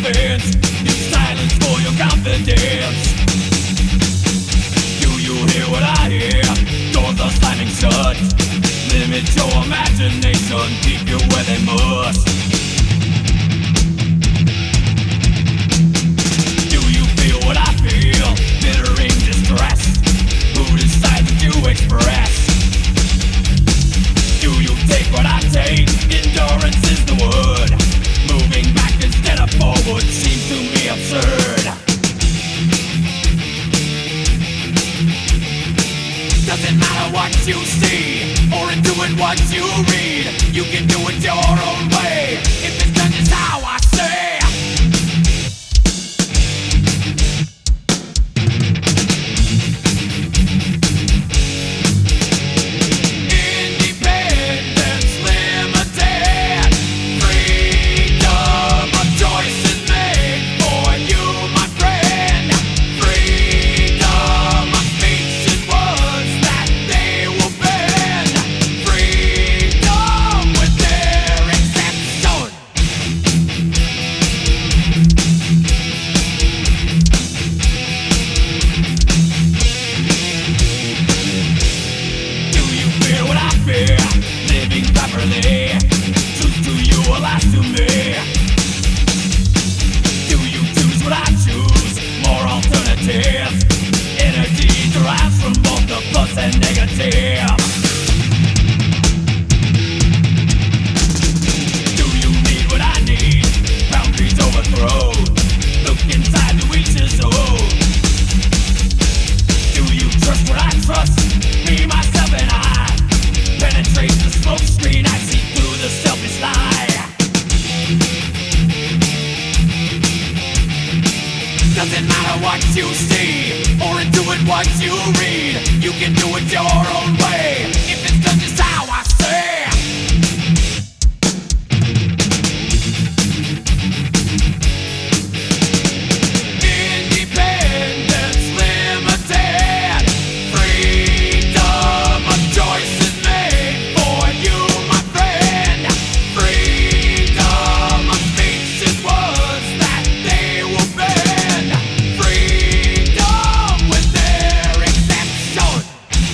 defense. Use silence for your confidence. Do you hear what I hear? Doors are slamming shut. Limit your imagination, keep you where they must. Do you feel what I feel? Bitter in distress. Who decides what you express? Do you take what I take? Endurance is the word. Moving back instead of forward seems to me absurd. Doesn't matter what you see, or in doing what you read. You can do it your own way, if it's done just how I say. Living properly, truth to you or lies to me. Do you choose what I choose? More alternatives. Energy derives from both the plus and negative. Do you need what I need? Boundaries overthrown. Look inside to each his own. Do you trust what I trust? Me, myself, and I. Penetrate the smoke screen, I see through the selfish lie. Doesn't matter what you see, or in doing what you read. You can do it your own way, if it's done just how I say. Independence limited, freedom of choice is made for you, my friend. Freedom of speech is words that they will bend. Freedom with their exception.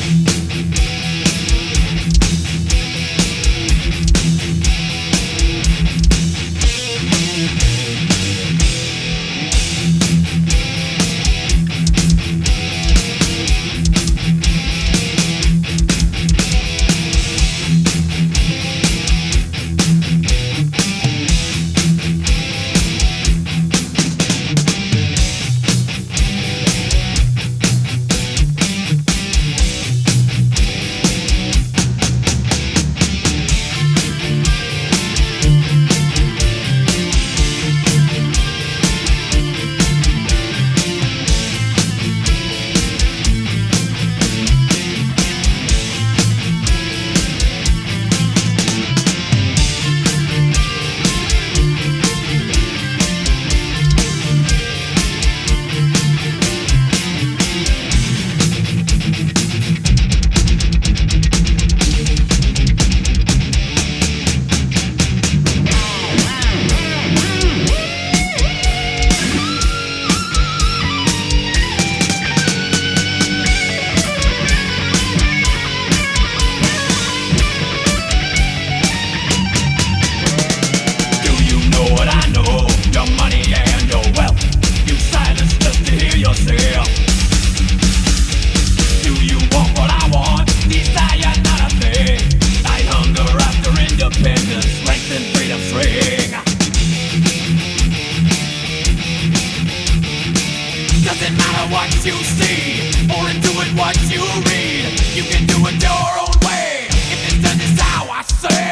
Doesn't matter what you see, or in doing what you read. You can do it your own way, if it's done just how I say.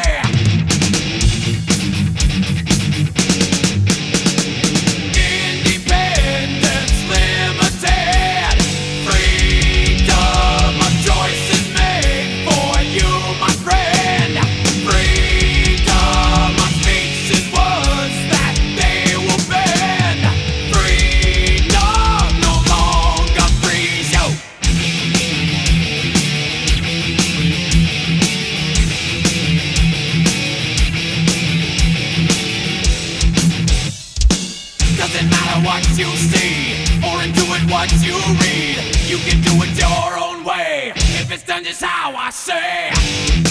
Independence limited, freedom of choice is made for you, my friend. Freedom of speech is words that they will bend. Freedom no longer frees you. what you see, or into it what you read. You can do it your own way, if it's done just how I say.